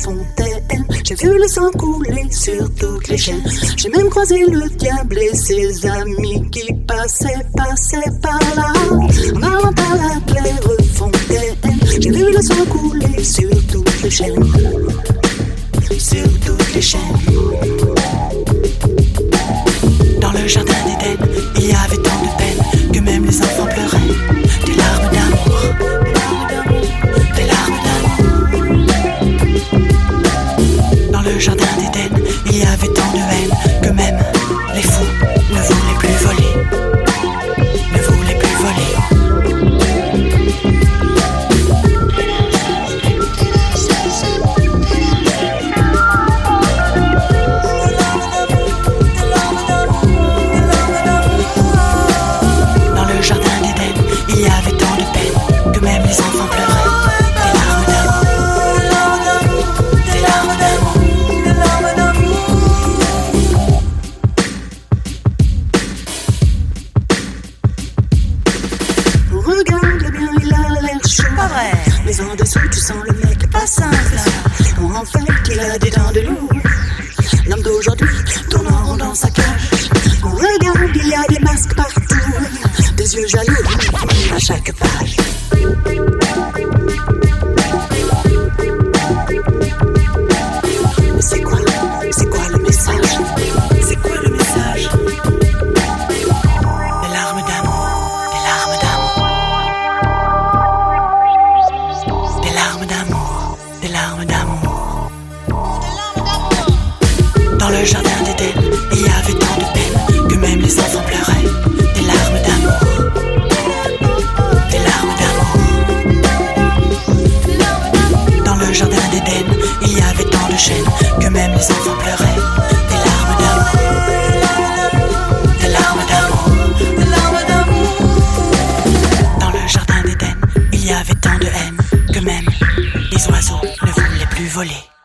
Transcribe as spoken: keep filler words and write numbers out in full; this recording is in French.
fontaine. J'ai vu le sang couler sur toutes les chaînes. J'ai même croisé le diable et ses amis qui passaient, passaient par là. En allant par la claire fontaine, j'ai vu le sang couler sur toutes les chaînes. Sur toutes les chaînes. Dans le jardin d'Éden, il y avait tant de peine que même les enfants pleuraient. Des larmes d'amour, des larmes d'amour. Dans le jardin d'Éden, il y avait tant de haine que même les fous ne voulaient plus voler. Ne voulaient plus voler. Dans le jardin d'Éden, il y avait tant de peine que même les enfants pleuraient. Des larmes d'amour, des larmes d'amour. Regarde bien, il a l'air chaud. Pas vrai. Mais en dessous, tu sens le mec pas simple. En fait, il a des dents de loup. L'homme d'aujourd'hui tourne en rond dans sa cage. Regarde, il y a des masques partout. Des yeux jaloux à chaque page. Mais c'est quoi, c'est quoi le message? C'est quoi le message? Des larmes d'amour, des larmes d'amour. Des larmes d'amour, des larmes d'amour. Dans le jardin d'Éden, il y avait tant de peine que même les enfants pleuraient. Des larmes d'amour, des larmes d'amour. Dans le jardin d'Éden, il y avait tant de chaînes que même les enfants pleuraient. Des larmes d'amour, des larmes d'amour, des larmes d'amour. Dans le jardin d'Éden, il y avait tant de haine que même les oiseaux ne voulaient plus voler.